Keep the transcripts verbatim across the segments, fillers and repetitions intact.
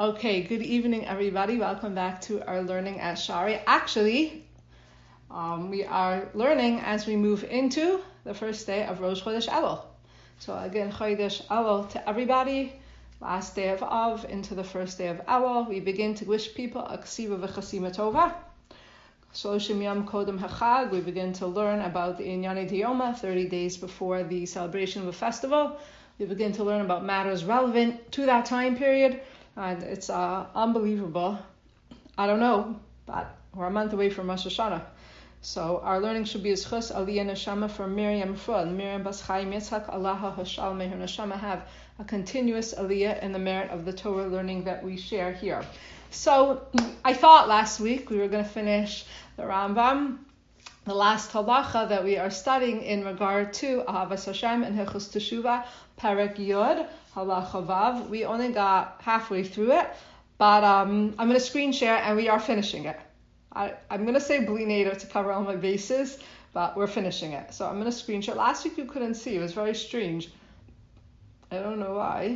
Okay, good evening, everybody. Welcome back to our learning at Shari. Actually, um, we are learning as we move into the first day of Rosh Chodesh Elul. So again, Chodesh Elul to everybody. Last day of Av into the first day of Elul. We begin to wish people a ksiva v'chasima tova. Shloshim Yom Kodem Hachag. We begin to learn about the Inyane Diyoma, thirty days before the celebration of a festival. We begin to learn about matters relevant to that time period. And it's uh, unbelievable. I don't know, but we're a month away from Rosh Hashanah. So our learning should be as chus aliyah neshama from Miriam Frud. Miriam Bas Chaim Yitzchak Allah Hashal may her neshama have a continuous aliyah in the merit of the Torah learning that we share here. So I thought last week we were going to finish the Rambam, the last halacha that we are studying in regard to Ahavas Hashem and Hilchos Teshuvah, Perek Yod, Halacha Vav. We only got halfway through it, but um, I'm going to screen share and we are finishing it. I, I'm going to say Bli Neder to cover all my bases, but we're finishing it. So I'm going to screen share. Last week you couldn't see. It was very strange. I don't know why.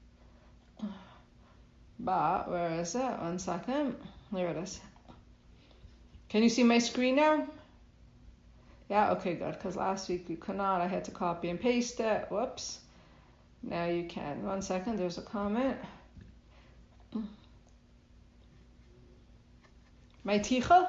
But where is it? One second. There it is. Can you see my screen now? Yeah, okay, good. Because last week you could not. I had to copy and paste it. Whoops. Now you can. One second. There's a comment. My ticha?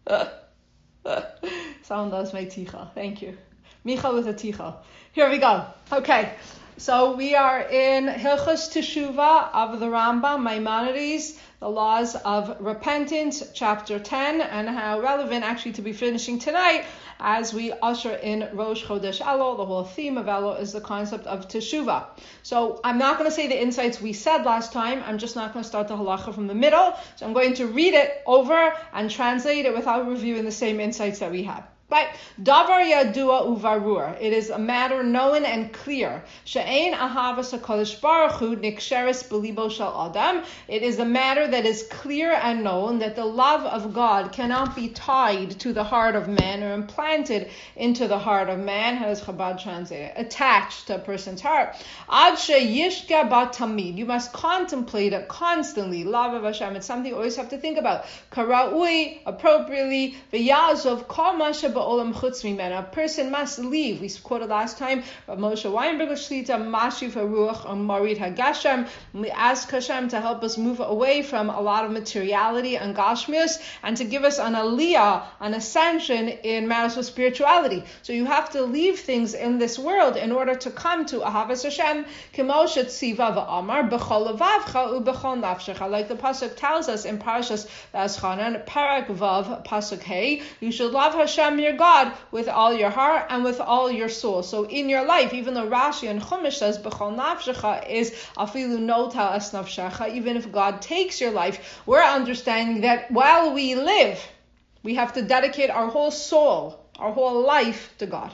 Someone loves my ticha. Thank you. Micha with a ticha. Here we go. Okay. So we are in Hilchos Teshuvah of the Rambam, Maimonides, the laws of repentance, chapter ten, and how relevant actually to be finishing tonight as we usher in Rosh Chodesh Elul. The whole theme of Elul is the concept of Teshuvah. So I'm not going to say the insights we said last time. I'm just not going to start the halacha from the middle. So I'm going to read it over and translate it without reviewing the same insights that we had. Right? Davar yadua uvarur. It is a matter known and clear. She'ein ahavas HaKadosh Baruch Hu niksheres belibo shel adam. It is a matter that is clear and known that the love of God cannot be tied to the heart of man or implanted into the heart of man. How does Chabad translate it? Attached to a person's heart. Ad she'yishka ba tamid. You must contemplate it constantly. Love of Hashem. It's something you always have to think about. Karaui, appropriately. V'yazov kol ma sheba olam chutz mimena. A person must leave. We quoted last time Rav Moshe Weinberger Shlita, Mashiv HaRuach, and Marid HaGashem. We ask Hashem to help us move away from a lot of materiality and gashmius and to give us an aliyah, an ascension in matters of spirituality. So you have to leave things in this world in order to come to Ahavas Hashem. K'moshe tziva v'amar b'chol levavcha u'b'chol nafshecha. Like the pasuk tells us in Parashas V'aschanan, Parak Vav, pasuk Hey, you should love Hashem your God with all your heart and with all your soul. So in your life, even though Rashi and Chumash says b'chol nafshecha is afilu nota es nafshecha, even if God takes your life, we're understanding that while we live, we have to dedicate our whole soul, our whole life to God.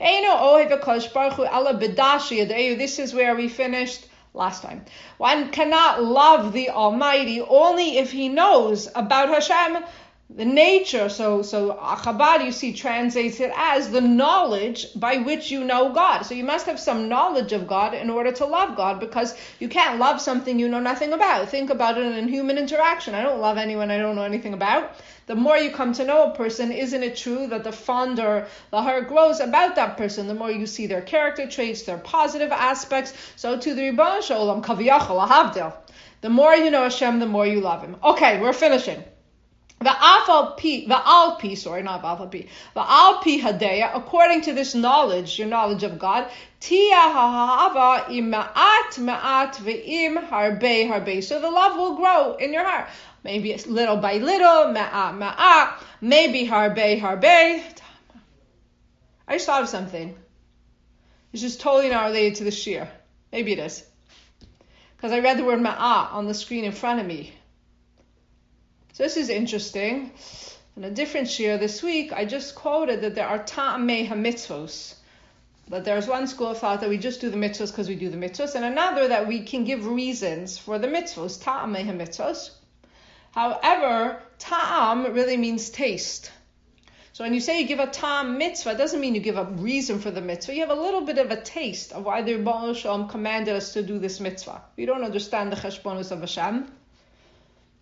This is where we finished last time. One cannot love the Almighty only if he knows about Hashem, the nature. So, so Chabad, you see, translates it as the knowledge by which you know God. So you must have some knowledge of God in order to love God, because you can't love something you know nothing about. Think about it in human interaction. I don't love anyone I don't know anything about. The more you come to know a person, isn't it true that the fonder the heart grows about that person? The more you see their character traits, their positive aspects. So to the Ribbon Shalom, Kaviyachal, Ahavdil. The more you know Hashem, the more you love Him. Okay, we're finishing. The Alpi, the Alpi, sorry, not Alpi, the Alpi Hadeya, according to this knowledge, your knowledge of God, Tia ha'ava im ma'at ma'at ve'im harbe harbe. So the love will grow in your heart. Maybe it's little by little, ma'at ma'at, maybe harbe harbe. I just thought of something. It's just totally not related to the shir. Maybe it is. Because I read the word ma'at on the screen in front of me. So this is interesting. In a different shir this week, I just quoted that there are ta'amei ha-mitzvos. That there's one school of thought that we just do the mitzvos because we do the mitzvos, and another that we can give reasons for the mitzvos, ta'amei ha-mitzvos. However, ta'am really means taste. So when you say you give a ta'am mitzvah, it doesn't mean you give a reason for the mitzvah. You have a little bit of a taste of why the Rebbeinu Shalom commanded us to do this mitzvah. We don't understand the cheshbonos of Hashem.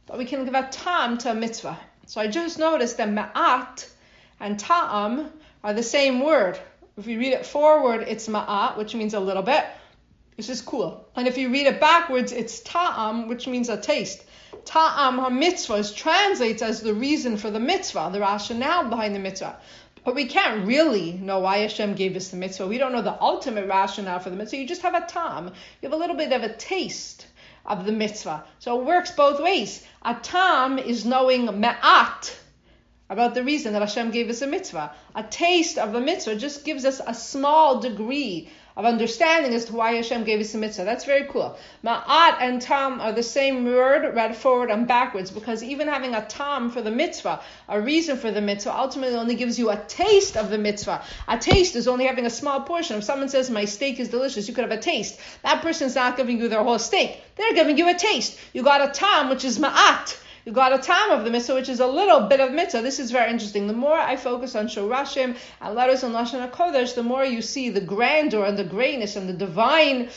but we can give a tam to a mitzvah. So I just noticed that ma'at and ta'am are the same word. If you read it forward, it's ma'at, which means a little bit. It's just cool. And if you read it backwards, it's ta'am, which means a taste. Ta'am ha-mitzvah translates as the reason for the mitzvah, the rationale behind the mitzvah. But we can't really know why Hashem gave us the mitzvah. We don't know the ultimate rationale for the mitzvah. You just have a tam. You have a little bit of a taste of the mitzvah. So it works both ways. A tam is knowing me'at, about the reason that Hashem gave us a mitzvah. A taste of the mitzvah just gives us a small degree of understanding as to why Hashem gave us a mitzvah. That's very cool. Ma'at and tam are the same word, read forward and backwards, because even having a tam for the mitzvah, a reason for the mitzvah, ultimately only gives you a taste of the mitzvah. A taste is only having a small portion. If someone says, my steak is delicious, you could have a taste. That person's not giving you their whole steak. They're giving you a taste. You got a tam, which is ma'at. You got a tam of the mitzvah, which is a little bit of mitzvah. This is very interesting. The more I focus on shorashim and letters in Lashon HaKodesh, the more you see the grandeur and the greatness and the divine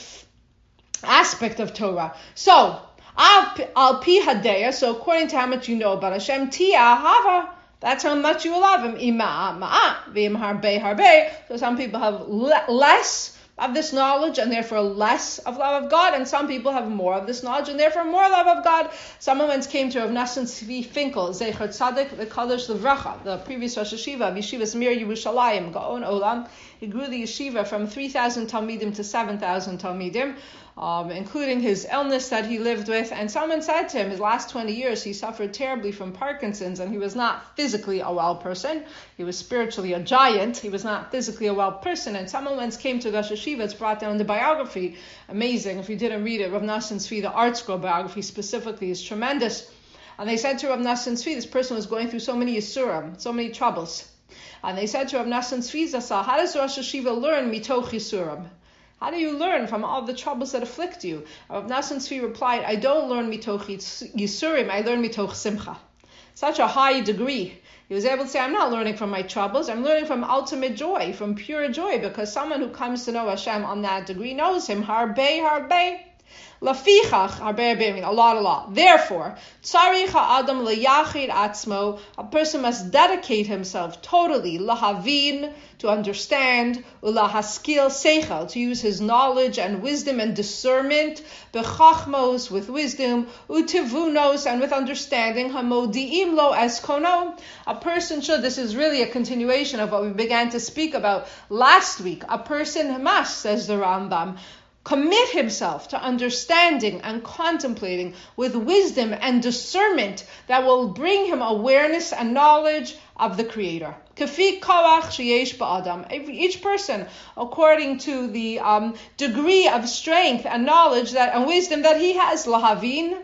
aspect of Torah. So, al pi hadeya, so according to how much you know about Hashem, tia hava, that's how much you will love him. Ima ma'a, v'im harbe harbe. So some people have le- less of this knowledge and therefore less of love of God, and some people have more of this knowledge and therefore more love of God. Someone once came to Rav Nassim Tzvi Finkel, Zecher Tzadik V'Kadosh L'Vracha, the previous Rosh Hashiva of Yeshivas Mir Yerushalayim, Gaon Olam. He grew the yeshiva from three thousand Talmidim to seven thousand Talmidim, um, including his illness that he lived with. And someone said to him, his last twenty years, he suffered terribly from Parkinson's, and he was not physically a well person. He was spiritually a giant. He was not physically a well person. And someone once came to Rosh Hashiva, it's brought down the biography. Amazing. If you didn't read it, Rav Nassim Tzvi, the Art Scroll biography specifically, is tremendous. And they said to Rav Nassim Tzvi, this person was going through so many yisurim, so many troubles. And they said to Rav Nassim Tzvi Zassal, how does Rosh Hashiva learn mitoch yisurim? How do you learn from all the troubles that afflict you? Rav Nassim Tzvi replied, I don't learn mitoch yisurim, I learn mitoch simcha. Such a high degree. He was able to say, I'm not learning from my troubles, I'm learning from ultimate joy, from pure joy, because someone who comes to know Hashem on that degree knows him. Harbe, harbe. Lafichach, harbe, harbe, a lot, a lot. Therefore, tzarich ha'adam leyachid atzmo, a person must dedicate himself totally, lahavin, to understand, ulahaskil seichel, to use his knowledge and wisdom and discernment, bechachmos, with wisdom, utivunos, and with understanding, hamodiim lo eskono. A person should, this is really a continuation of what we began to speak about last week, a person must, says the Rambam, commit himself to understanding and contemplating with wisdom and discernment that will bring him awareness and knowledge of the Creator. Kafi kawach sheyesh ba'adam. Each person, according to the um, degree of strength and knowledge that and wisdom that he has, lahavin,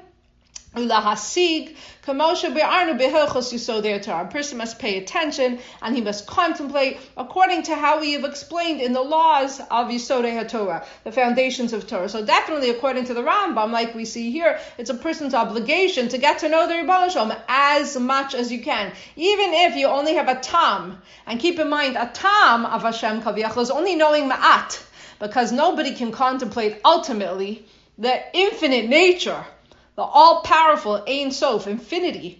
ulahasig, kamosha be'arnu behilchos yisodei Torah. A person must pay attention and he must contemplate according to how we have explained in the laws of Yisodei HaTorah, the foundations of Torah. So definitely according to the Rambam, like we see here, it's a person's obligation to get to know the Rebbeinu Shalom as much as you can. Even if you only have a tam, and keep in mind, a tam of Hashem Kaviyachal is only knowing ma'at, because nobody can contemplate ultimately the infinite nature, the all-powerful Ein Sof, infinity,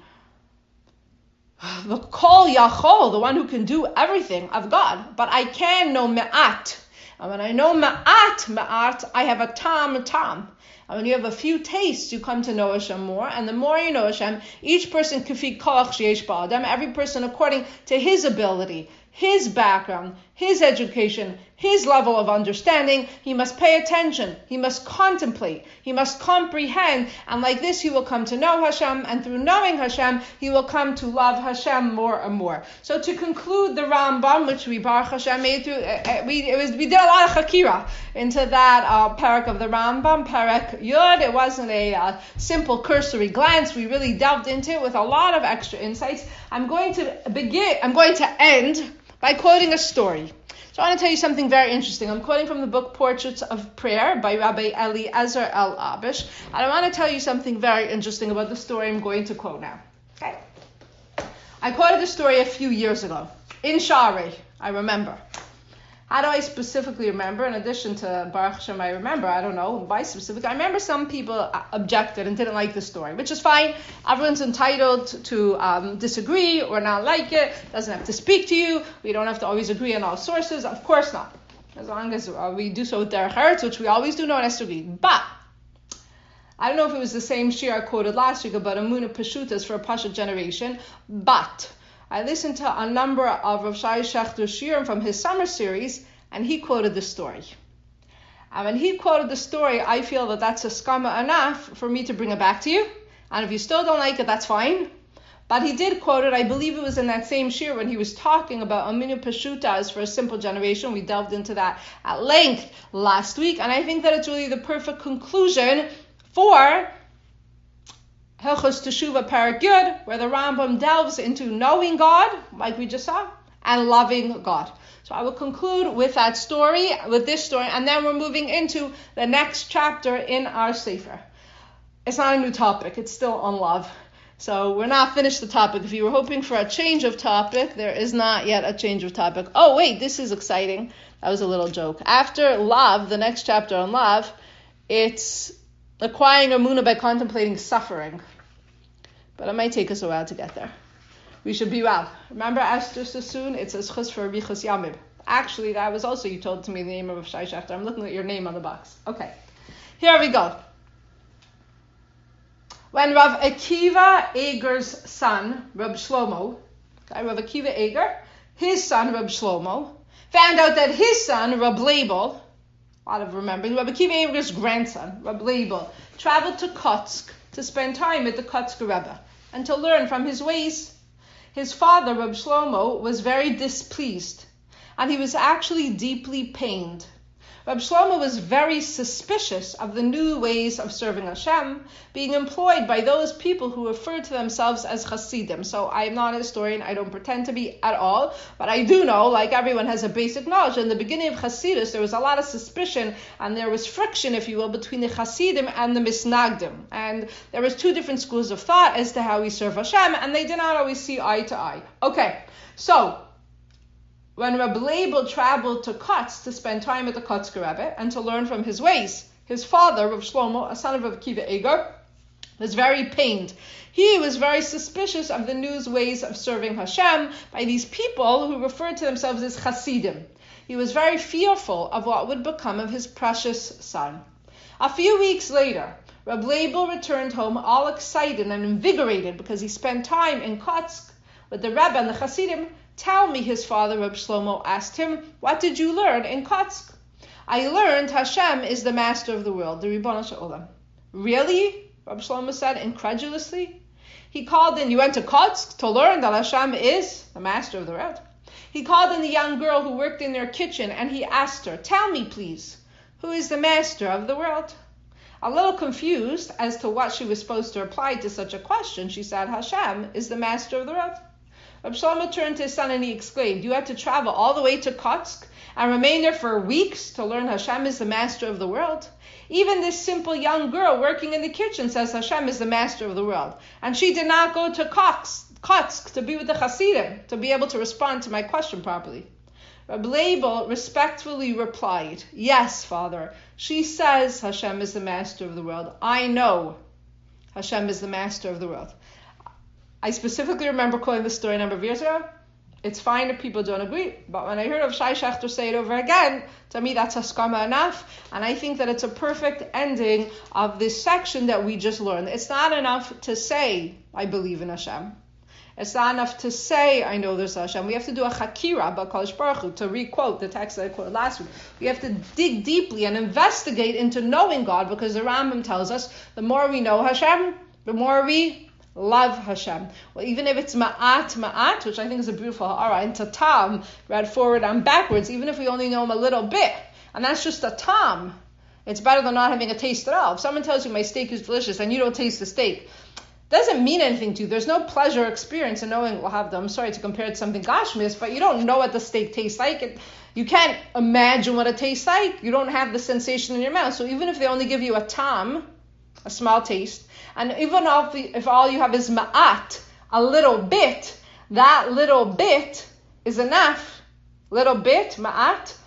the Kol Yachol, the one who can do everything of God. But I can know Me'at. And when I know Me'at, Me'at, I have a Tam, Tam. And when you have a few tastes, you come to know Hashem more. And the more you know Hashem, each person Kafi Koach Sheyesh Ba'adam, every person according to his ability, his background, his education, his level of understanding, he must pay attention, he must contemplate, he must comprehend, and like this he will come to know Hashem, and through knowing Hashem, he will come to love Hashem more and more. So to conclude the Rambam, which we Baruch Hashem made through, uh, we it was we did a lot of chakira into that uh, parak of the Rambam, parak Yud. It wasn't a uh, simple cursory glance. We really delved into it with a lot of extra insights. I'm going to begin. I'm going to end by quoting a story. So I want to tell you something very interesting. I'm quoting from the book Portraits of Prayer by Rabbi Eliezer L. Abish. And I want to tell you something very interesting about the story I'm going to quote now. Okay. I quoted the story a few years ago. In Shari, I remember. How do I specifically remember? In addition to Baruch Hashem, I remember, I don't know, why specifically? I remember some people objected and didn't like the story, which is fine. Everyone's entitled to um, disagree or not like it. Doesn't have to speak to you. We don't have to always agree on all sources. Of course not. As long as uh, we do so with Derech Eretz, which we always do, no one has to agree. But I don't know if it was the same shir I quoted last week about Emunah Peshutas for a Pasha generation, but I listened to a number of Rav Shai Shechter's shirim from his summer series, and he quoted the story. And when he quoted the story, I feel that that's a skama enough for me to bring it back to you. And if you still don't like it, that's fine. But he did quote it. I believe it was in that same shir when he was talking about Emunah Peshutas for a simple generation. We delved into that at length last week, and I think that it's really the perfect conclusion for Hilchos Teshuvah Parak Yud, where the Rambam delves into knowing God, like we just saw, and loving God. So I will conclude with that story, with this story, and then we're moving into the next chapter in our Sefer. It's not a new topic, it's still on love. So we're not finished the topic. If you were hoping for a change of topic, there is not yet a change of topic. Oh wait, this is exciting. That was a little joke. After love, the next chapter on love, it's acquiring Emunah by contemplating suffering. But it might take us a while to get there. We should be well. Remember Esther Sassoon? It says Chus for Bichus Yamib. Actually, that was also, you told to me the name of Shai Shechter. I'm looking at your name on the box. Okay. Here we go. When Rav Akiva Eger's son, Rab Shlomo, okay, Rav Akiva Eger, his son, Rab Shlomo, found out that his son, Rab Label, a lot of remembering, Rab Akiva Eger's grandson, Rab Label, traveled to Kotsk to spend time with the Kotsk Rebbe and to learn from his ways. His father, Rab Shlomo, was very displeased, and he was actually deeply pained. Rab Shlomo was very suspicious of the new ways of serving Hashem being employed by those people who refer to themselves as Hasidim. So I am not a historian, I don't pretend to be at all, but I do know, like everyone has a basic knowledge, in the beginning of Hasidus there was a lot of suspicion and there was friction, if you will, between the Hasidim and the Misnagdim. And there was two different schools of thought as to how we serve Hashem, and they did not always see eye to eye. Okay, so when Rab Label traveled to Kotsk to spend time with the Kotsk Rebbe and to learn from his ways, his father, Rav Shlomo, a son of Rav Akiva Eger, was very pained. He was very suspicious of the new ways of serving Hashem by these people who referred to themselves as Hasidim. He was very fearful of what would become of his precious son. A few weeks later, Rab Label returned home all excited and invigorated because he spent time in Kotsk with the Rebbe and the Hasidim. Tell me, his father, Rab Shlomo, asked him, what did you learn in Kotsk? I learned Hashem is the master of the world, the Ribono Shel Olam. Really? Rab Shlomo said incredulously. He called in, you went to Kotsk to learn that Hashem is the master of the world. He called in the young girl who worked in their kitchen and he asked her, tell me please, who is the master of the world? A little confused as to what she was supposed to reply to such a question, she said, Hashem is the master of the world. Rab Shlomo turned to his son and he exclaimed, you had to travel all the way to Kotsk and remain there for weeks to learn Hashem is the master of the world? Even this simple young girl working in the kitchen says Hashem is the master of the world. And she did not go to Kotsk to be with the Hasidim, to be able to respond to my question properly. Rab Label respectfully replied, yes, father, she says Hashem is the master of the world. I know Hashem is the master of the world. I specifically remember quoting this story a number of years ago. It's fine if people don't agree, but when I heard of Shai Shechter say it over again, to me that's haskama enough, and I think that it's a perfect ending of this section that we just learned. It's not enough to say, I believe in Hashem. It's not enough to say, I know there's Hashem. We have to do a chakira about Kadosh Baruch Hu, to re-quote the text that I quoted last week. We have to dig deeply and investigate into knowing God, because the Rambam tells us, the more we know Hashem, the more we love Hashem. Well, even if it's ma'at, ma'at, which I think is a beautiful ha'ara, and tatam, read forward and backwards, even if we only know him a little bit, and that's just a tam, it's better than not having a taste at all. If someone tells you my steak is delicious and you don't taste the steak, doesn't mean anything to you. There's no pleasure experience in knowing, we'll have them, I'm sorry to compare it to something gashmis, but you don't know what the steak tastes like. It, you can't imagine what it tastes like. You don't have the sensation in your mouth. So even if they only give you a tam, a small taste, and even if, if all you have is ma'at, a little bit, that little bit is enough. Little bit, ma'at,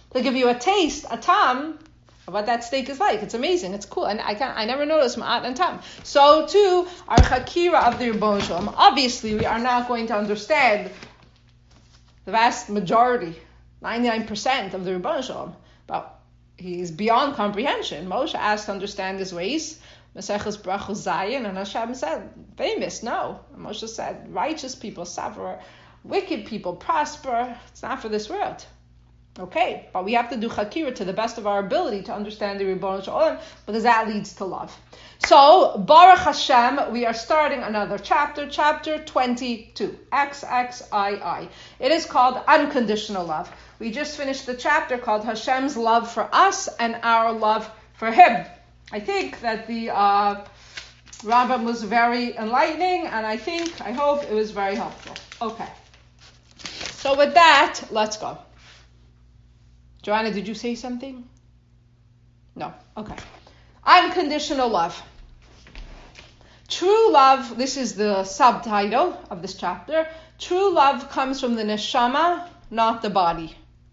to give you a taste, a tam, of what that steak is like. It's amazing. It's cool. And I can I never noticed ma'at and tam. So too, our chakira of the Ribono Shel Olam. Obviously, we are not going to understand the vast majority, ninety-nine percent of the Ribono Shel Olam. But he's beyond comprehension. Moshe asked to understand his ways. Maseches Brachos Zayin, and Hashem said, famous, no. And Moshe said, righteous people suffer, wicked people prosper. It's not for this world. Okay, but we have to do chakira to the best of our ability to understand the Ribono Shel Olam, because that leads to love. So, Baruch Hashem, we are starting another chapter, chapter twenty-two, X X I I. It is called Unconditional Love. We just finished the chapter called Hashem's love for us and our love for Him. I think that the uh, Rambam was very enlightening, and I think, I hope it was very helpful. Okay. So with that, let's go. Joanna, did you say something? No. Okay. Unconditional love. True love, this is the subtitle of this chapter. True love comes from the neshama, not the body.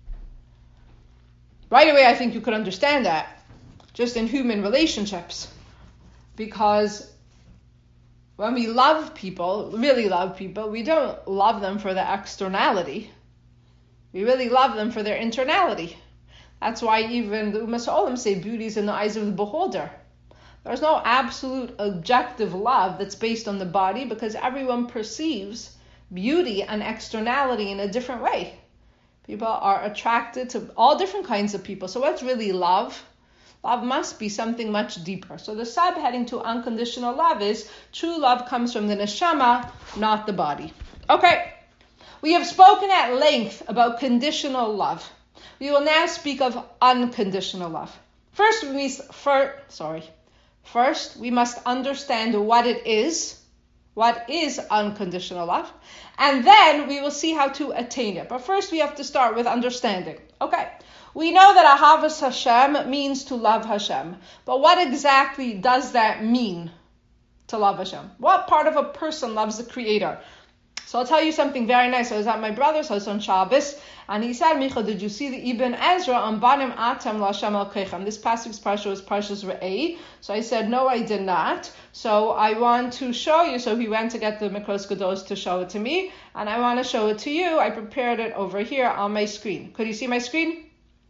Right away, I think you could understand that, just in human relationships. Because when we love people, really love people, we don't love them for the externality. We really love them for their internality. That's why even the Umas Olam say beauty is in the eyes of the beholder. There's no absolute objective love that's based on the body, because everyone perceives beauty and externality in a different way. People are attracted to all different kinds of people. So what's really love? Love must be something much deeper. So the subheading to unconditional love is true love comes from the neshama, not the body. Okay. We have spoken at length about conditional love. We will now speak of unconditional love. First, we for, sorry. First, we must understand what it is. What is unconditional love? And then we will see how to attain it. But first, we have to start with understanding. Okay. We know that Ahavas Hashem means to love Hashem. But what exactly does that mean, to love Hashem? What part of a person loves the Creator? So I'll tell you something very nice. I was at my brother's house on Shabbos, and he said, Micha, did you see the Ibn Ezra on Banim Atem LaHashem Elokechem? This pasuk's parsha was Parshas Re'ei. So I said, no, I did not. So I want to show you. So he went to get the Mikros Gedos to show it to me, and I want to show it to you. I prepared it over here on my screen. Could you see my screen?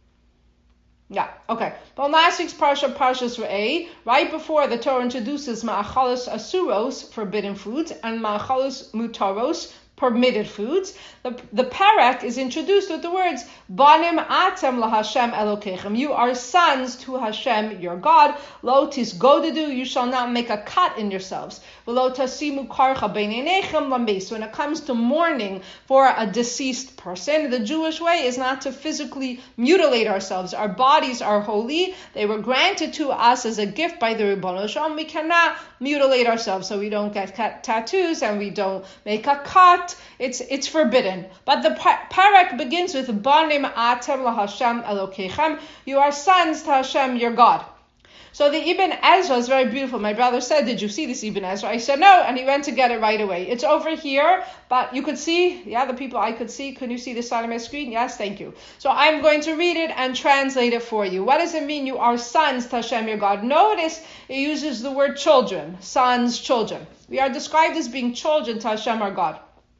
Yeah, okay. But last week's Parsha, Parshas Re'ei, right before the Torah introduces Ma'achalos Asuros, forbidden foods, and Ma'achalos Mutaros, permitted foods, the, the parak is introduced with the words, Banim atem lahashem elokechem. You are sons to Hashem, your God. Lo tisgodedu, you shall not make a cut in yourselves. V'lo tasimu karcha beineinechem lameis. When it comes to mourning for a deceased person, the Jewish way is not to physically mutilate ourselves. Our bodies are holy. They were granted to us as a gift by the Ribono Shel Olam. We cannot mutilate ourselves, so we don't get tattoos and we don't make a cut. It's it's forbidden. But the parak begins with Banim atem lahashem elokechem. You are sons to Hashem, your God. So the Ibn Ezra is very beautiful. My brother said, did you see this Ibn Ezra? I said, no, and he went to get it right away. It's over here, but you could see, yeah, the people I could see. Can you see this side of my screen? Yes, thank you. So I'm going to read it and translate it for you. What does it mean, you are sons to Hashem, your God? Notice it uses the word children, sons, children. We are described as being children to Hashem, our God.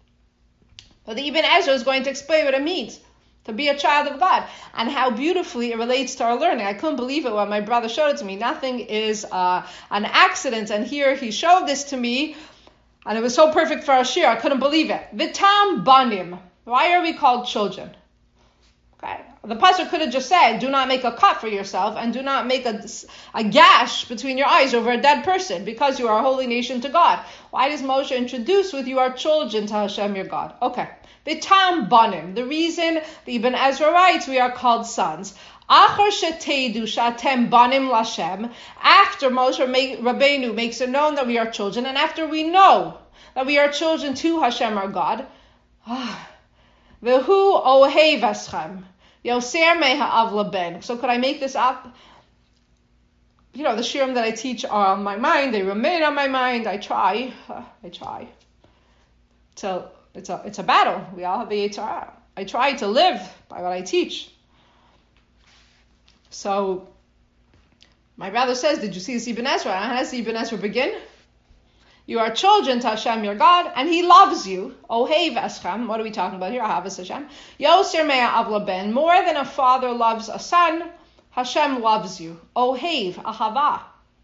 But the Ibn Ezra is going to explain what it means to be a child of God, and how beautifully it relates to our learning. I couldn't believe it when my brother showed it to me. Nothing is uh, an accident, and here he showed this to me, and it was so perfect for our shir. I couldn't believe it. Vitam banim. Why are we called children? Okay. The pastor could have just said, do not make a cut for yourself, and do not make a, a gash between your eyes over a dead person, because you are a holy nation to God. Why does Moshe introduce with you are children to Hashem, your God? Okay. Vitam banim. The reason the Ibn Ezra writes we are called sons. Achar sheteidu shatem banim lashem. After Moshe Rabbeinu makes it known that we are children, and after we know that we are children to Hashem, our God, Vehu ohev eschem yoser me ha'av laben. So could I make this up? You know, the shirim that I teach are on my mind. They remain on my mind. I try. I try. So It's a it's a battle. We all have the Yetzer Hara. I try to live by what I teach. So my brother says, did you see the Ibn Ezra? How does the Ibn Ezra begin? You are children to Hashem, your God, and He loves you. Ohev eschem. What are we talking about here? Ahavas Hashem. Yoser mea avla ben. More than a father loves a son, Hashem loves you. Ohev, ahava.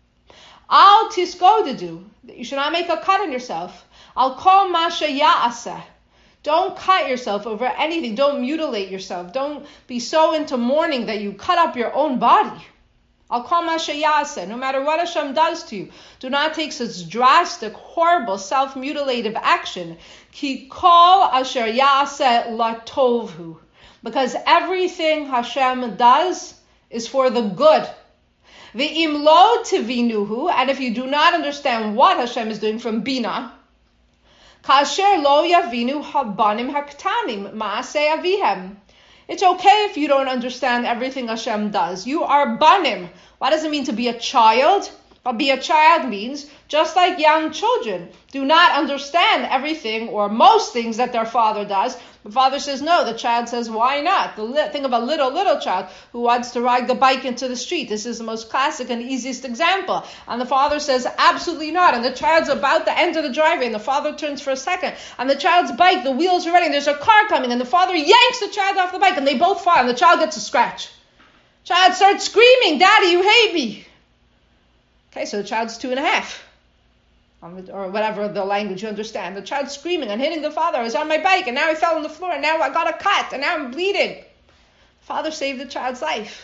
Al tisgodedu. You should not make a cut on yourself. Al kol masha ya'aseh. Don't cut yourself over anything. Don't mutilate yourself. Don't be so into mourning that you cut up your own body. Al kol masha ya'aseh. No matter what Hashem does to you, do not take such drastic, horrible, self-mutilative action. Ki kol asher ya'aseh latovhu. Because everything Hashem does is for the good. Ve'im lo tivinuhu. And if you do not understand what Hashem is doing from Bina, kasher lo yavinu habanim haktanim ma'aseh avihem. It's okay if you don't understand everything Hashem does. You are banim. What does it mean to be a child? Well, be a child means, just like young children, do not understand everything or most things that their father does. The father says no. The child says, why not? The li- think of a little, little child who wants to ride the bike into the street. This is the most classic and easiest example. And the father says, absolutely not. And the child's about to enter the driveway, and the father turns for a second. And the child's bike, the wheels are ready, and there's a car coming, and the father yanks the child off the bike, and they both fall, and the child gets a scratch. Child starts screaming, Daddy, you hate me. Okay, so the child's two and a half. Or whatever the language you understand. The child's screaming and hitting the father. I was on my bike and now I fell on the floor and now I got a cut and now I'm bleeding. The father saved the child's life.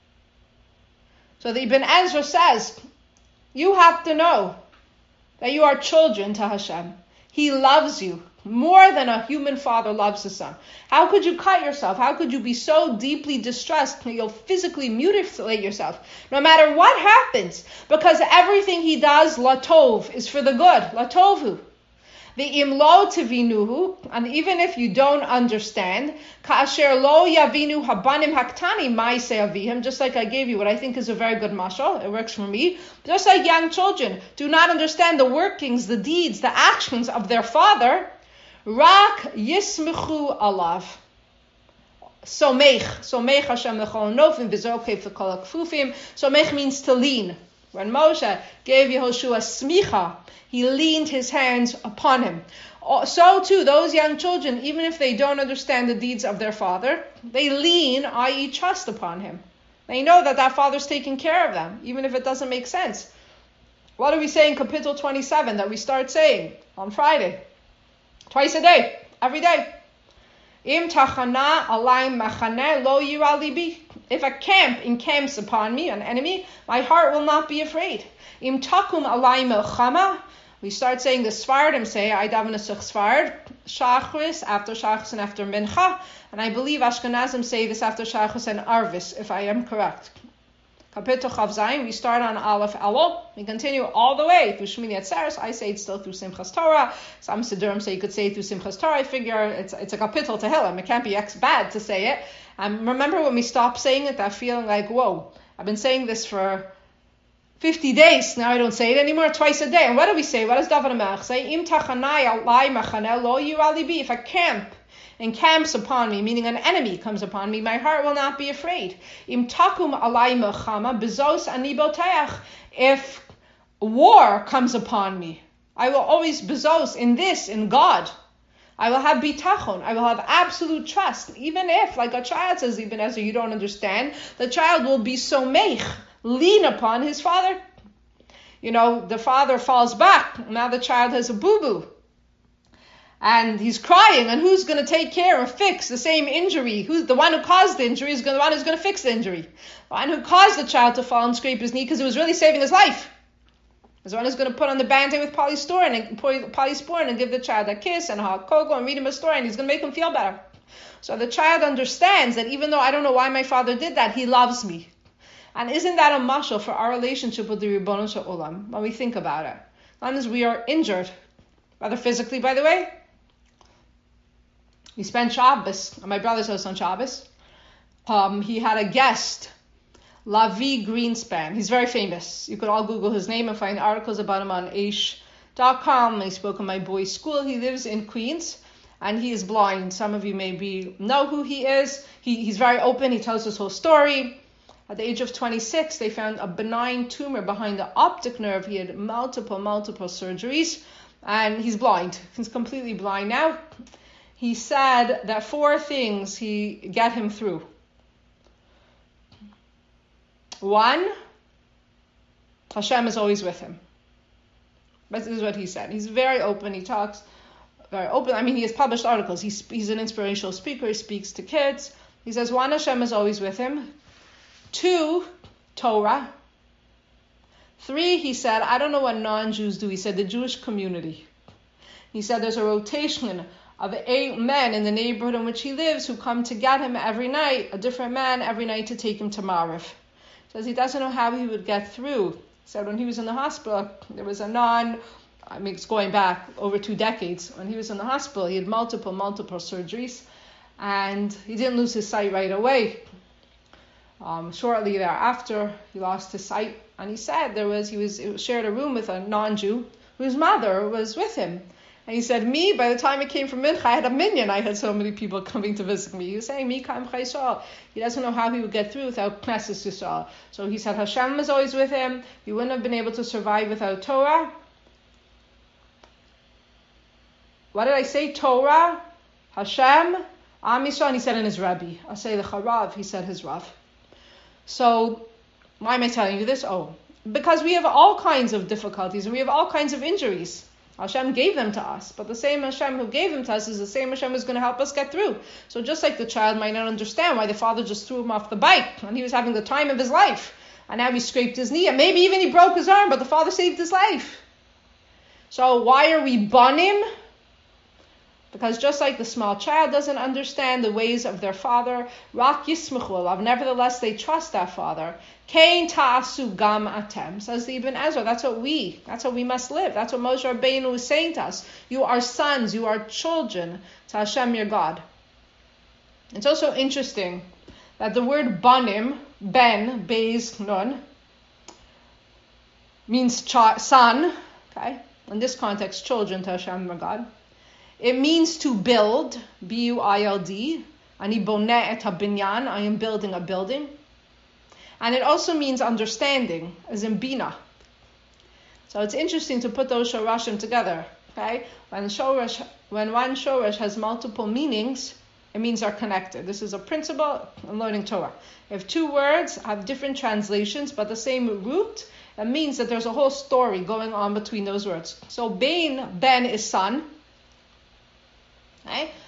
So the Ibn Ezra says, you have to know that you are children to Hashem. He loves you more than a human father loves his son. How could you cut yourself? How could you be so deeply distressed that you'll physically mutilate yourself? No matter what happens, because everything he does, latov, is for the good. Latovhu. Ve'im lo tivinuhu, and even if you don't understand, ka'asher lo yavinu habanim haktani ma'aseh avihim, just like I gave you what I think is a very good mashal, it works for me, just like young children do not understand the workings, the deeds, the actions of their father, rak yismechu alav. Someich, someich Hashem lechol nofim v'zokeh v'kol hakfufim. Someich means to lean. When Moshe gave Yehoshua smicha, he leaned his hands upon him. So too, those young children, even if they don't understand the deeds of their father, they lean, that is trust upon him. They know that that father's taking care of them, even if it doesn't make sense. What do we say in Kapitel twenty-seven that we start saying on Friday? Twice a day, every day. Im tachana alayim machaneh lo yira libi. If a camp encamps upon me, an enemy, my heart will not be afraid. Im takum alayim melchama. We start saying the Sfardim say, I daven a Sfard, Shachris, after Shachris and after Mincha, and I believe Ashkenazim say this after Shachris and Arvis, if I am correct. Kapitel Chav Zayin, we start on Aleph Elul, we continue all the way through Shmini Atzeres. I say it's still through Simchas Torah. Some Siddurim say you could say it through Simchas Torah. I figure it's it's a Kapitel Tehillim. It can't be ex bad to say it. Um, remember when we stopped saying it, that feeling like, whoa, I've been saying this for fifty days, now I don't say it anymore, twice a day. And what do we say? What does David HaMelech say? Im tachanai alai machaneh lo yira libi. If a camp encamps upon me, meaning an enemy comes upon me, my heart will not be afraid. Im takum alai melchama bezos ani boteach. If war comes upon me, I will always bezos in this, in God. I will have bitachon. I will have absolute trust. Even if, like a child says, Ibn Ezra, you don't understand, the child will be someich, lean upon his father. You know, the father falls back. Now the child has a boo-boo. And he's crying. And who's going to take care and fix the same injury? Who's the one who caused the injury is the one who's going to fix the injury. The one who caused the child to fall and scrape his knee because it was really saving his life. Is the one who's going to put on the band-aid with polysporin and polysporin and give the child a kiss and a hot cocoa and read him a story, and he's going to make him feel better. So the child understands that even though I don't know why my father did that, he loves me. And isn't that a mashal for our relationship with the Ribono Shel Olam when we think about it? Sometimes we are injured, rather physically, by the way. We spent Shabbos at my brother's house on Shabbos. Um, he had a guest, Lavi Greenspan. He's very famous. You could all Google his name and find articles about him on aish dot com. He spoke in my boys' school. He lives in Queens, and he is blind. Some of you maybe know who he is. He, he's very open. He tells his whole story. At the age of twenty-six, they found a benign tumor behind the optic nerve. He had multiple, multiple surgeries, and he's blind. He's completely blind now. He said that four things he get him through. One, Hashem is always with him. This is what he said. He's very open. He talks very open. I mean, he has published articles. He's, he's an inspirational speaker. He speaks to kids. He says, one, Hashem is always with him. Two, Torah. Three, he said, I don't know what non-Jews do. He said, the Jewish community. He said there's a rotation of eight men in the neighborhood in which he lives who come to get him every night, a different man every night to take him to Mariv. He says he doesn't know how he would get through. He said when he was in the hospital, there was a non, I mean, it's going back over two decades. When he was in the hospital, he had multiple, multiple surgeries, and he didn't lose his sight right away. Um, shortly thereafter, he lost his sight, and he said there was he was, he shared a room with a non-Jew whose mother was with him. And he said, me, by the time I came from Mincha, I had a minyan. I had so many people coming to visit me. He was saying, me, Kaim Chayisrael. He doesn't know how he would get through without Knesset Yisrael. So he said, Hashem is always with him. He wouldn't have been able to survive without Torah. What did I say? Torah, Hashem, Am Yisrael, and he said in his Rabbi. I say the Charav, he said his Rav. So, why am I telling you this? Oh, because we have all kinds of difficulties and we have all kinds of injuries. Hashem gave them to us, but the same Hashem who gave them to us is the same Hashem who's going to help us get through. So just like the child might not understand why the father just threw him off the bike and he was having the time of his life, and now he scraped his knee and maybe even he broke his arm, but the father saved his life. So why are we banim? Because just like the small child doesn't understand the ways of their father, Rak Yismachu Elav, nevertheless they trust that father. Kain ta'asu gam atem, says the Ibn Ezra. That's what we, that's what we must live. That's what Moshe Rabbeinu is saying to us. You are sons, you are children to Hashem your God. It's also interesting that the word banim, ben, beis, nun, means ch- son, okay? In this context, children to Hashem your God. It means to build, B U I L D. Ani boneh et habinyan, I am building a building. And it also means understanding, as in bina. So it's interesting to put those shorashim together. Okay, when shorash, when one shorash has multiple meanings, it means they're connected. This is a principle in learning Torah. If two words have different translations but the same root, it means that there's a whole story going on between those words. So ben, ben is son. Okay.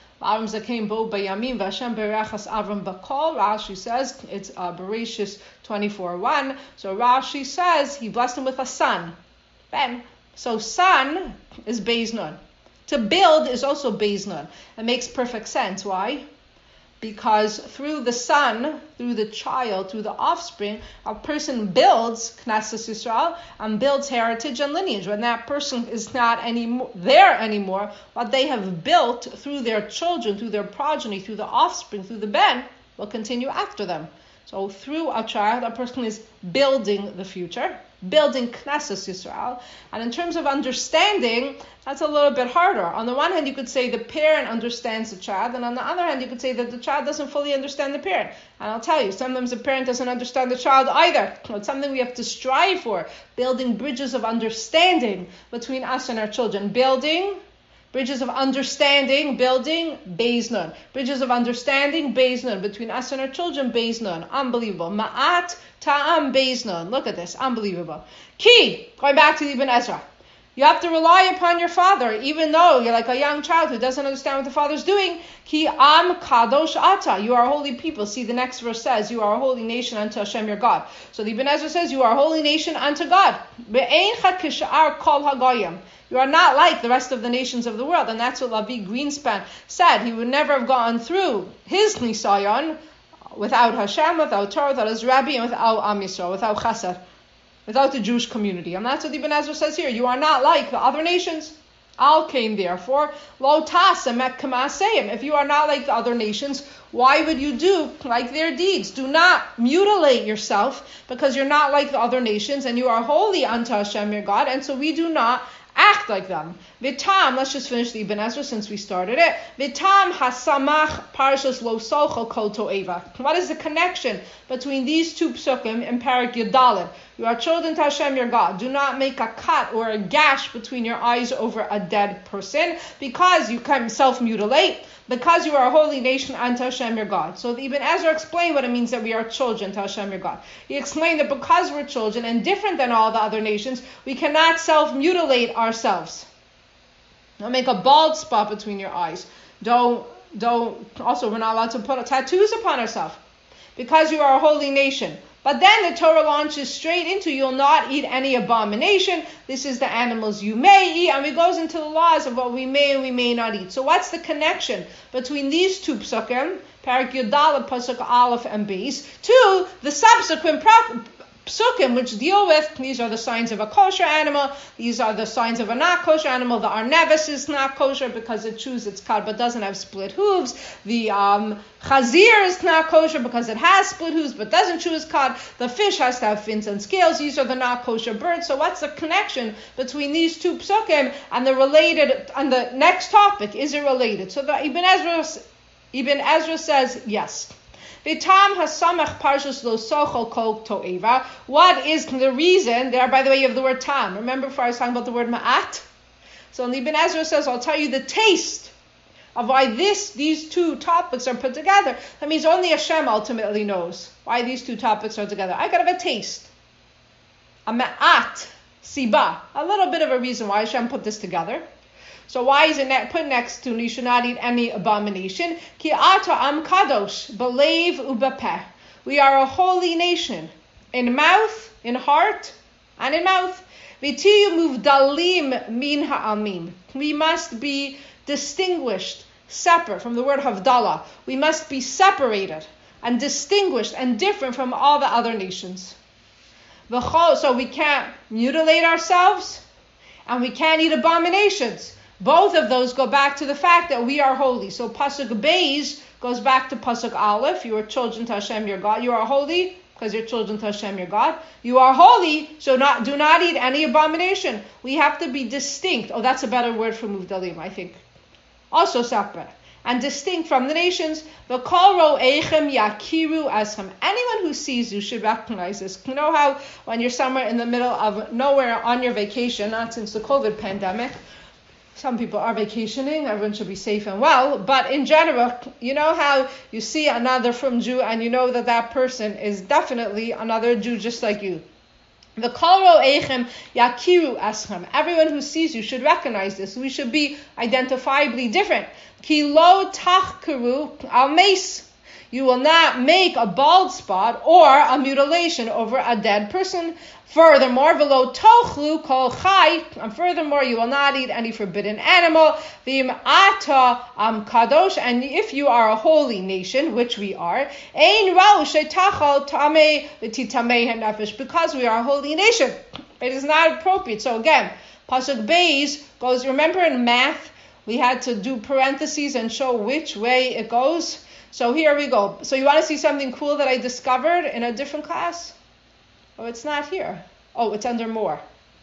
Rashi says it's uh, Bereshis twenty-four one. So Rashi says he blessed him with a son, Ben. So son is Beis Nun. To build is also Beis Nun. It makes perfect sense. Why? Because through the son, through the child, through the offspring, a person builds Knesset Yisrael and builds heritage and lineage. When that person is not any there anymore, what they have built through their children, through their progeny, through the offspring, through the ben, will continue after them. So through a child, a person is building the future, building Knesset Yisrael. And in terms of understanding, that's a little bit harder. On the one hand, you could say the parent understands the child, and on the other hand, you could say that the child doesn't fully understand the parent. And I'll tell you, sometimes the parent doesn't understand the child either. It's something we have to strive for, building bridges of understanding between us and our children. Building bridges of understanding, building, Beis Nun. Bridges of understanding, Beis Nun. Between us and our children, Beis Nun. Unbelievable. Ma'at ta'am Beis Nun. Look at this. Unbelievable. Key. Going back to the Ibn Ezra. You have to rely upon your father, even though you're like a young child who doesn't understand what the father's doing. Ki am kadosh ata. You are a holy people. See, the next verse says, you are a holy nation unto Hashem your God. So the Ibn Ezra says, you are a holy nation unto God. Be'eincha kish'ar kol hagoyim. You are not like the rest of the nations of the world. And that's what Lavi Greenspan said. He would never have gone through his Nisayon without Hashem, without Torah, without his Rabbi, and without Am Yisrael, without Chesed, without the Jewish community. And that's what Ibn Ezra says here. You are not like the other nations. Al came therefore, lo tasem et kamaseim. If you are not like the other nations, why would you do like their deeds? Do not mutilate yourself, because you're not like the other nations, and you are holy unto Hashem your God. And so we do not Act like them. Vitam, let's just finish the Ibn Ezra since we started it. Vitam hasamach parshas lo sochel kol to'eva. What is the connection between these two psukim in Parak Yudalid? You are children to Hashem your God. Do not make a cut or a gash between your eyes over a dead person, because you can self-mutilate, because you are a holy nation unto Hashem your God. So the Ibn Ezra explained what it means that we are children to Hashem your God. He explained that because we're children and different than all the other nations, we cannot self-mutilate ourselves. Don't make a bald spot between your eyes. Don't, don't, also we're not allowed to put tattoos upon ourselves, because you are a holy nation. But then the Torah launches straight into, you'll not eat any abomination. This is the animals you may eat. And it goes into the laws of what we may and we may not eat. So what's the connection between these two psukim, Parak Yudalid, Pasuk Aleph and Beis, to the subsequent pro- psukim, which deal with, these are the signs of a kosher animal, these are the signs of a not kosher animal. The arnevis is not kosher because it chews its cud but doesn't have split hooves. The um, chazir is not kosher because it has split hooves but doesn't chew its cud. The fish has to have fins and scales. These are the not kosher birds. So what's the connection between these two psukim and the related, and the next topic? Is it related? So the Ibn Ezra, Ibn Ezra says yes. Vitam hasamach parshas lo sochel kol to'eva. What is the reason? There, by the way, you have the word tam. Remember before I was talking about the word ma'at? So the Ibn Ezra says, I'll tell you the taste of why this, these two topics are put together. That means only Hashem ultimately knows why these two topics are together. I gotta have a taste. A ma'at, siba. A little bit of a reason why Hashem put this together. So why is it put next to, you should not eat any abomination? Ki ata am kadosh, belev ubepeh. We are a holy nation, in mouth, in heart, and in mouth. V'tiyu muvdalim min ha'amim. We must be distinguished, separate from the word havdalah. We must be separated and distinguished and different from all the other nations. So we can't mutilate ourselves, and we can't eat abominations. Both of those go back to the fact that we are holy. So Pasuk Beis goes back to Pasuk Aleph. You are children to Hashem your God. You are holy because you're children to Hashem your God. You are holy, so not do not eat any abomination. We have to be distinct. Oh, that's a better word for Muvdalim, I think. Also separate and distinct from the nations. The kol ro'echem yakiru ashem. Anyone who sees you should recognize this. You know how when you're somewhere in the middle of nowhere on your vacation, not since the COVID pandemic, some people are vacationing, everyone should be safe and well, but in general, you know how you see another from Jew and you know that that person is definitely another Jew just like you. The kol ro'echem yakiru aschem. Everyone who sees you should recognize this. We should be identifiably different. Ki lo tachkaru al meis. You will not make a bald spot or a mutilation over a dead person. Furthermore, v'lo tochlu kol chai, and furthermore, you will not eat any forbidden animal. V'im ata am kadosh, and if you are a holy nation, which we are, ein rao shetachal tamei v'titamei hanefesh, because we are a holy nation. It is not appropriate. So again, Pasuk Beis goes, remember in math, we had to do parentheses and show which way it goes. So here we go. So you want to see something cool that I discovered in a different class? Oh, it's not here. Oh, it's under more.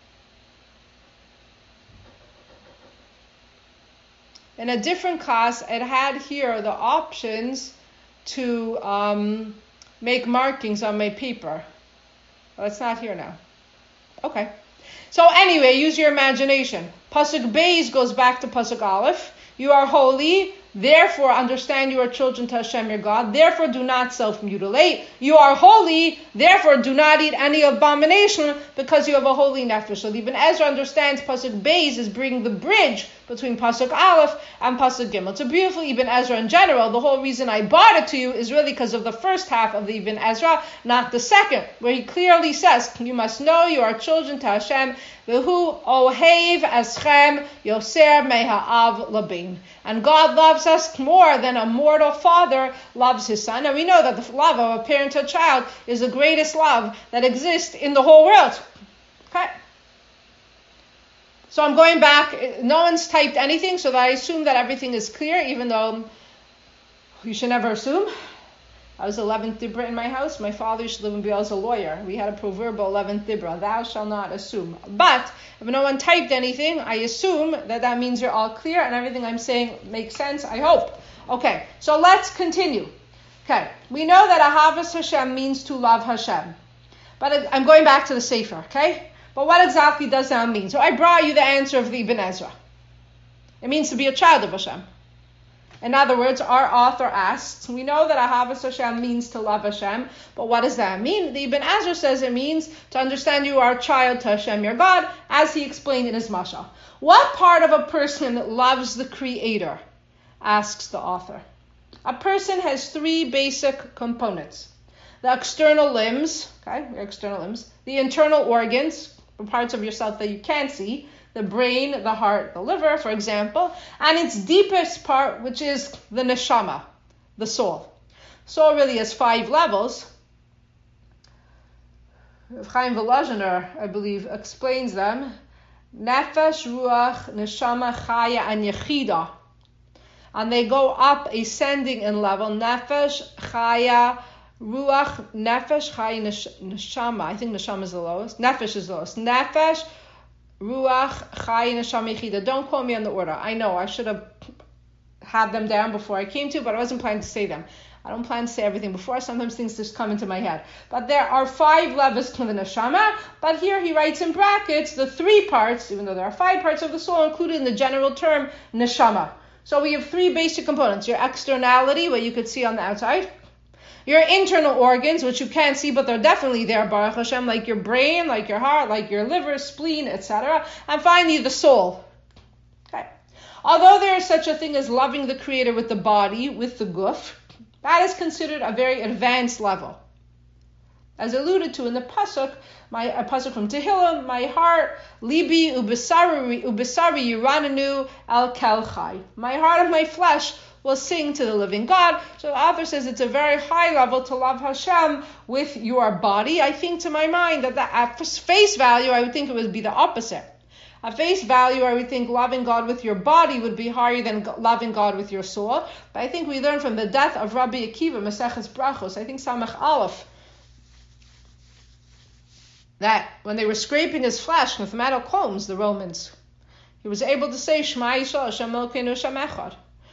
In a different class, it had here the options to um, make markings on my paper. Well, it's not here now. Okay. So anyway, use your imagination. Pasuk Beis goes back to Pasuk Aleph. You are holy, therefore understand you are children to Hashem your God, therefore do not self-mutilate. You are holy, therefore do not eat any abomination because you have a holy nefesh. So Ibn Ezra understands Pasuk Beis is bringing the bridge between Pasuk Aleph and Pasuk Gimel. It's a beautiful Ibn Ezra in general. The whole reason I brought it to you is really because of the first half of the Ibn Ezra, not the second, where he clearly says, you must know you are children to Hashem, V'hu ohev eschem yoser meha'av labin. And God loves us more than a mortal father loves his son. And we know that the love of a parent to a child is the greatest love that exists in the whole world. Okay? So I'm going back. No one's typed anything, so that I assume that everything is clear, even though you should never assume. I was eleventh Dibra in my house. My father used to live in Biel as a lawyer. We had a proverbial eleventh Dibra, thou shalt not assume. But if no one typed anything, I assume that that means you're all clear and everything I'm saying makes sense, I hope. Okay, so let's continue. Okay, we know that Ahavas Hashem means to love Hashem. But I'm going back to the Sefer, okay? But what exactly does that mean? So I brought you the answer of the Ibn Ezra. It means to be a child of Hashem. In other words, our author asks, we know that Ahavas Hashem means to love Hashem, but what does that mean? The Ibn Ezra says it means to understand you are a child to Hashem, your God, as he explained in his Mashal. What part of a person loves the Creator? Asks the author. A person has three basic components. The external limbs, okay, your external limbs, the internal organs, the parts of yourself that you can't see, the brain, the heart, the liver, for example, and its deepest part, which is the neshama, the soul. Soul really has five levels. Chaim Volozhiner, I believe, explains them. Nefesh, Ruach, Neshama, Chaya, and Yechida. And they go up, ascending in level. Nefesh, Chaya, Ruach, Nefesh, Chaya, Neshama. I think Neshama is the lowest. Nefesh is the lowest. Nefesh, Ruach, Chai, Neshama, Yechida. Don't quote me on the order. I know I should have had them down before I came to, but I wasn't planning to say them. I don't plan to say everything before. Sometimes things just come into my head. But there are five levels to the Neshama. But here he writes in brackets the three parts, even though there are five parts of the soul included in the general term Neshama. So we have three basic components. Your externality, what you could see on the outside. Your internal organs, which you can't see, but they're definitely there, Baruch Hashem, like your brain, like your heart, like your liver, spleen, et cetera. And finally, the soul. Okay. Although there is such a thing as loving the Creator with the body, with the guf, that is considered a very advanced level. As alluded to in the pasuk, my a pasuk from Tehillim, my heart, libi ubisari ubisari yirananu el kelchai. My heart and my flesh will sing to the living God. So the author says it's a very high level to love Hashem with your body. I think to my mind that, that at face value, I would think it would be the opposite. At face value, I would think loving God with your body would be higher than loving God with your soul. But I think we learn from the death of Rabbi Akiva, Maseches Brachos, I think Samech Aleph, that when they were scraping his flesh with metal combs, the Romans, he was able to say, Shema Yisrael, Hashem Elokeinu Hashem Echad.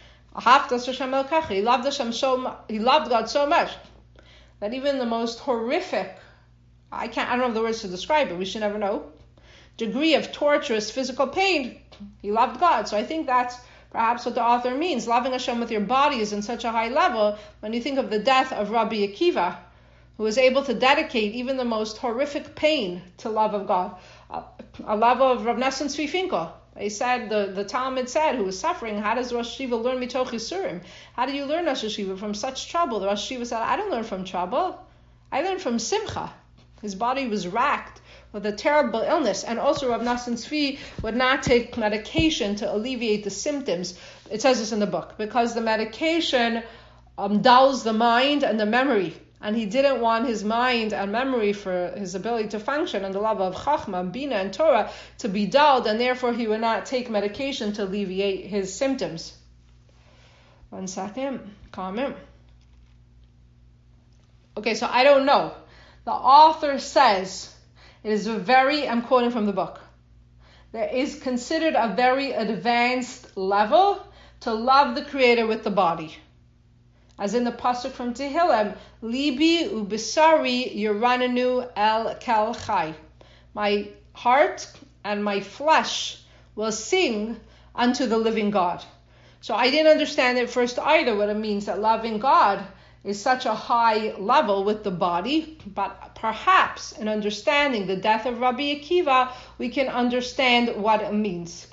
He loved Hashem so he loved God so much that even the most horrific, I can't I don't have the words to describe it, we should never know, degree of torturous physical pain, he loved God. So I think that's perhaps what the author means. Loving Hashem with your body is in such a high level. When you think of the death of Rabbi Akiva, who was able to dedicate even the most horrific pain to love of God, a, a love of Rav Nosson Tzvi Finkel. They said, the, the Talmud said, who was suffering, how does Rosh Hashiva learn mitoch yisurim? How do you learn Rosh Hashiva from such trouble? The Rosh Hashiva said, I don't learn from trouble. I learn from simcha. His body was racked with a terrible illness. And also Rav Nosson Tzvi would not take medication to alleviate the symptoms. It says this in the book. Because the medication um, dulls the mind and the memory. And he didn't want his mind and memory for his ability to function and the love of Chachma, Bina, and Torah to be dulled, and therefore he would not take medication to alleviate his symptoms. One second. Comment. Okay, so I don't know. The author says it is a very, I'm quoting from the book, there is considered a very advanced level to love the Creator with the body. As in the pasuk from Tehillim, Libi ubisari yirananu el kelchai. My heart and my flesh will sing unto the living God. So I didn't understand at first either what it means that loving God is such a high level with the body, but perhaps in understanding the death of Rabbi Akiva, we can understand what it means.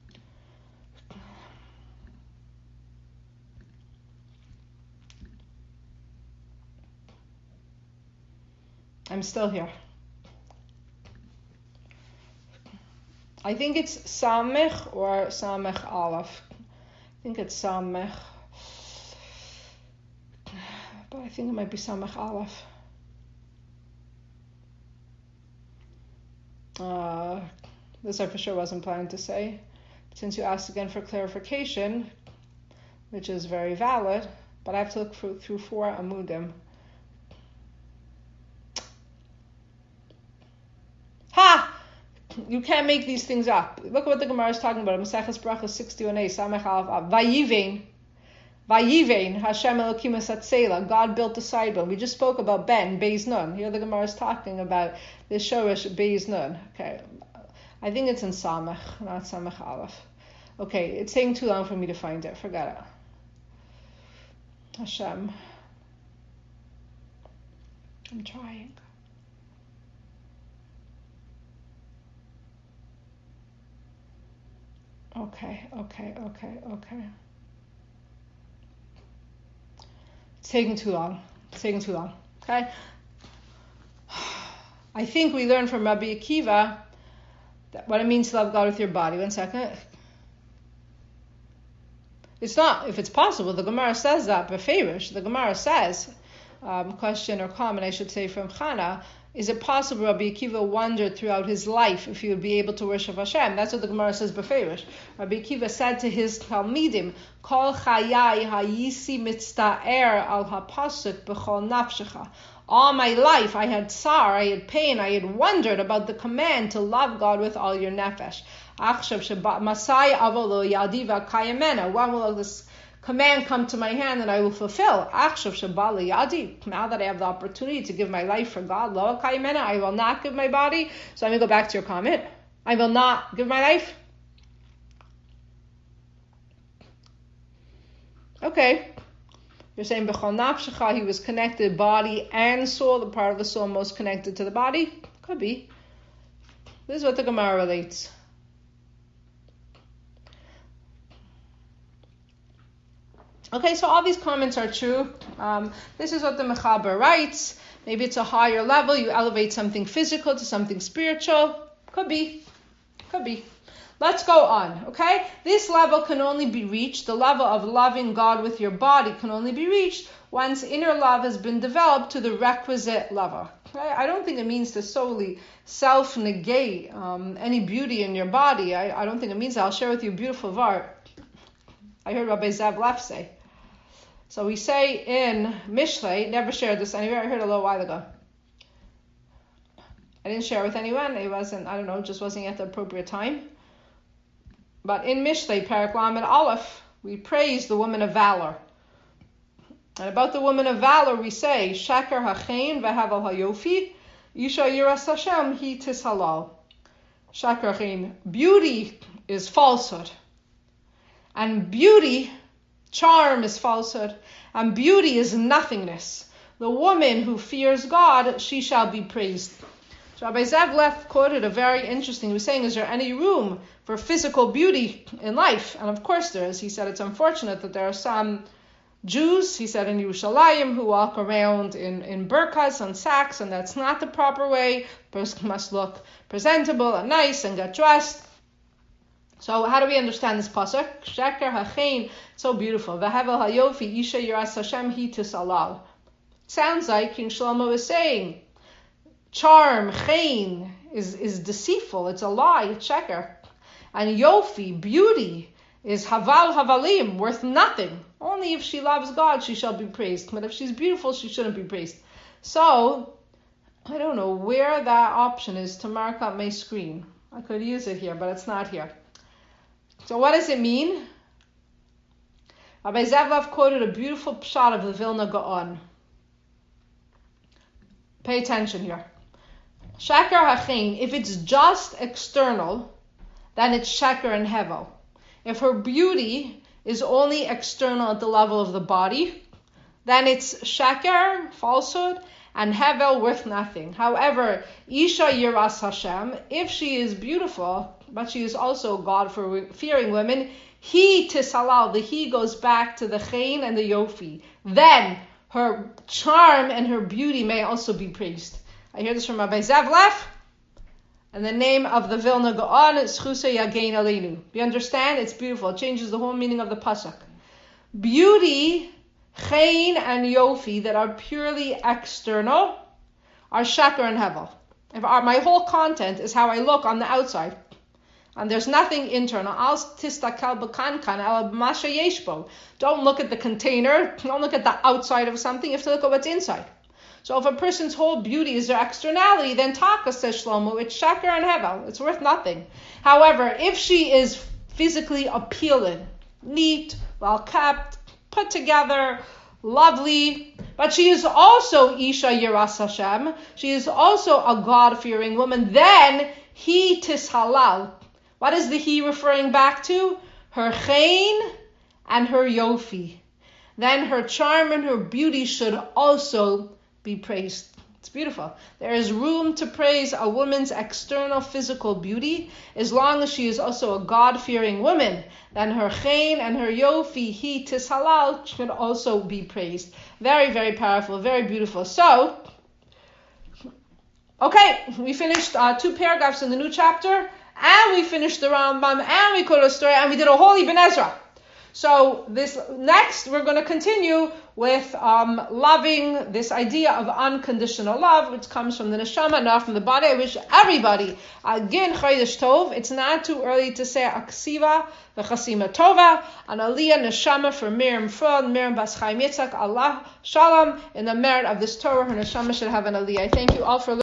I'm still here. I think it's Samech or Samech Aleph. I think it's Samech. But I think it might be Samech Aleph. Uh, this I for sure wasn't planning to say. But since you asked again for clarification, which is very valid, but I have to look through, through four amudim. Ha! You can't make these things up. Look at what the Gemara is talking about. Maseches Brachos sixty-one a Samech Aleph Av. Vayivein. Vayivein Hashem Elokim Esatzela. God built the side bone. We just spoke about Ben, Beis Nun. Here the Gemara is talking about the Shorish Beis Nun. Okay. I think it's in Samech, not Samech Aleph. Okay, it's taking too long for me to find it. Forget it. Hashem. I'm trying. Okay, okay, okay, okay. It's taking too long. It's taking too long. Okay? I think we learned from Rabbi Akiva that what it means to love God with your body. One second. It's not, if it's possible, the Gemara says that, but Beferish, the Gemara says, um, question or comment, I should say, from Chana, is it possible Rabbi Akiva wondered throughout his life if he would be able to worship Hashem? That's what the Gemara says beferish. Rabbi Akiva said to his Talmidim, Kol chayai hayisi mitzta'er al hapasuk b'chol nafshecha. All my life I had tsar, I had pain, I had wondered about the command to love God with all your nefesh. Achshav sheba masai avolo yadi v'kayemena. When will this command come to my hand and I will fulfill? Achshav sheba yadi. Now that I have the opportunity to give my life for God, lo kayemena, I will not give my body. So I'm going to go back to your comment. I will not give my life. Okay. You're saying b'chol nafshecha, he was connected body and soul, the part of the soul most connected to the body? Could be. This is what the Gemara relates. Okay, so all these comments are true. Um, this is what the Mechaber writes. Maybe it's a higher level. You elevate something physical to something spiritual. Could be. Could be. Let's go on, okay? This level can only be reached, the level of loving God with your body can only be reached once inner love has been developed to the requisite level. Okay? I don't think it means to solely self-negate um, any beauty in your body. I, I don't think it means that. I'll share with you a beautiful var. I heard Rabbi Zev Leff say. So we say in Mishlei, never shared this anywhere, I heard it a little while ago. I didn't share with anyone, it wasn't, I don't know, it just wasn't at the appropriate time. But in Mishlei, Parak Lamed Aleph, we praise the woman of valor. And about the woman of valor, we say, Shaker hachein v'havel hayofi, Isha yiras Hashem hi tishalal. Shaker hachein, beauty is falsehood. And beauty, charm is falsehood. And beauty is nothingness. The woman who fears God, she shall be praised. So Rabbi Zev Leff quoted a very interesting, he was saying, is there any room for physical beauty in life? And of course there is. He said it's unfortunate that there are some Jews, he said in Yerushalayim, who walk around in, in burqas and sacks, and that's not the proper way. A person must look presentable and nice and get dressed. So how do we understand this pasuk? Sheker hachein, so beautiful. V'havel hayofi, isha yiras Hashem hi tisalal. Sounds like King Shlomo is saying, charm, chein, is, is deceitful. It's a lie. It's sheker. And yofi, beauty, is haval havalim, worth nothing. Only if she loves God, she shall be praised. But if she's beautiful, she shouldn't be praised. So, I don't know where that option is to mark up my screen. I could use it here, but it's not here. So what does it mean? Rabbi Zev Leff quoted a beautiful pshat of the Vilna Gaon. Pay attention here. Sheker hachein, if it's just external, then it's sheker and hevel. If her beauty is only external at the level of the body, then it's sheker, falsehood, and hevel, worth nothing. However, Isha yiras Hashem, if she is beautiful, but she is also God-fearing women, he tisalal, the he goes back to the chein and the yofi. Then her charm and her beauty may also be praised. I hear this from Rabbi Zev Leff. And the name of the Vilna Gaon is Chusay Yagein Aleinu. You understand? It's beautiful. It changes the whole meaning of the pasuk. Beauty, chein, and yofi that are purely external are sheker and hevel. If our, my whole content is how I look on the outside. And there's nothing internal. Al tistakel b'kankan ela b'masha yeshbo. Don't look at the container. Don't look at the outside of something. You have to look at what's inside. So if a person's whole beauty is their externality, then taka, says Shlomo, it's sheker and hevel. It's worth nothing. However, if she is physically appealing, neat, well kept, put together, lovely, but she is also Isha Yiras Hashem, she is also a God-fearing woman, then he tishalal. What is the he referring back to? Her chen and her yofi. Then her charm and her beauty should also be praised. It's beautiful. There is room to praise a woman's external physical beauty as long as she is also a God-fearing woman. Then her chen and her yofi, he tishalal, should also be praised. Very, very powerful, very beautiful. So, okay, we finished uh, two paragraphs in the new chapter, and we finished the Rambam, and we quoted a story, and we did a whole Ibn Ezra. So this next, we're going to continue with um, loving, this idea of unconditional love, which comes from the neshama, not from the body. I wish everybody again Chodesh Tov. It's not too early to say Aksiva v'Chasima Tova, an Aliyah neshama for Miriam Frod, Miriam Bas Chaim Yitzhak, Allah Shalom. In the merit of this Torah, her neshama should have an Aliyah. I thank you all for listening.